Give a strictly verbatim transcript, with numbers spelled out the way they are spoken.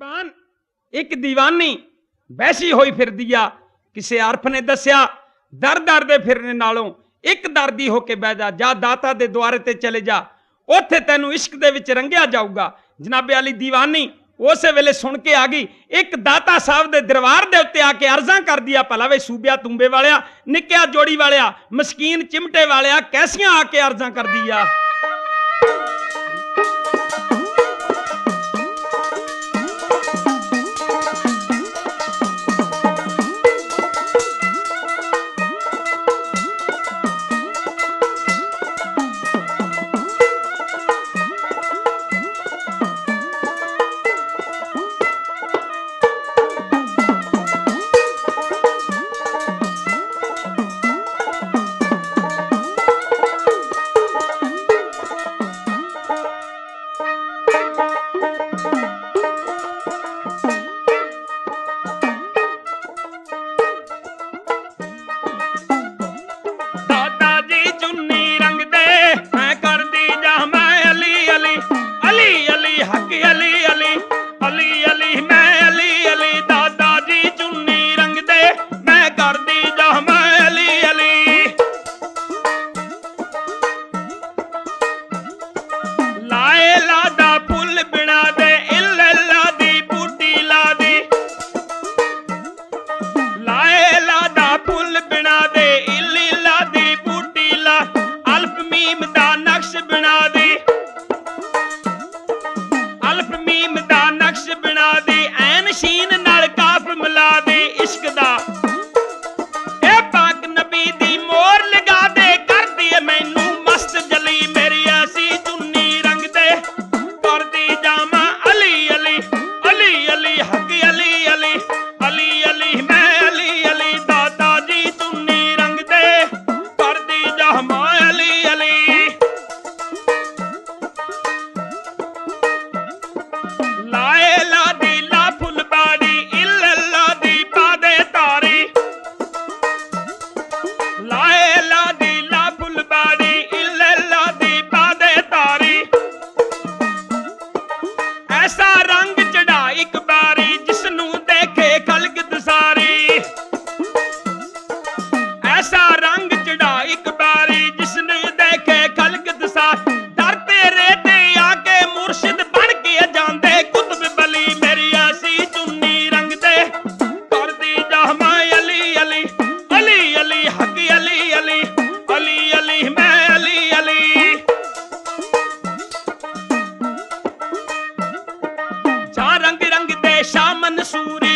कुर्बान एक दीवानी वैसी होई फिरदी आ। किसे आरफ ने दसिया दर दर दे फिरने नालों एक दर्दी होके बह जा, जा दाता दे द्वारे ते चले जा, उत्थे तैनू इश्क दे विच रंगिया जाऊगा। जनाबे अली दीवानी उस वेले सुन के आ गई, एक दाता साहब दे दरबार दे उत्ते आके अर्जा कर दिया, भला वे सूबिया तुंबे वालिया, निक्किया जोड़ी वालिया, मस्कीन चिमटे वालिया, कैसियां आके अर्जा कर दिया। रंग रंग दे शाह मंसूर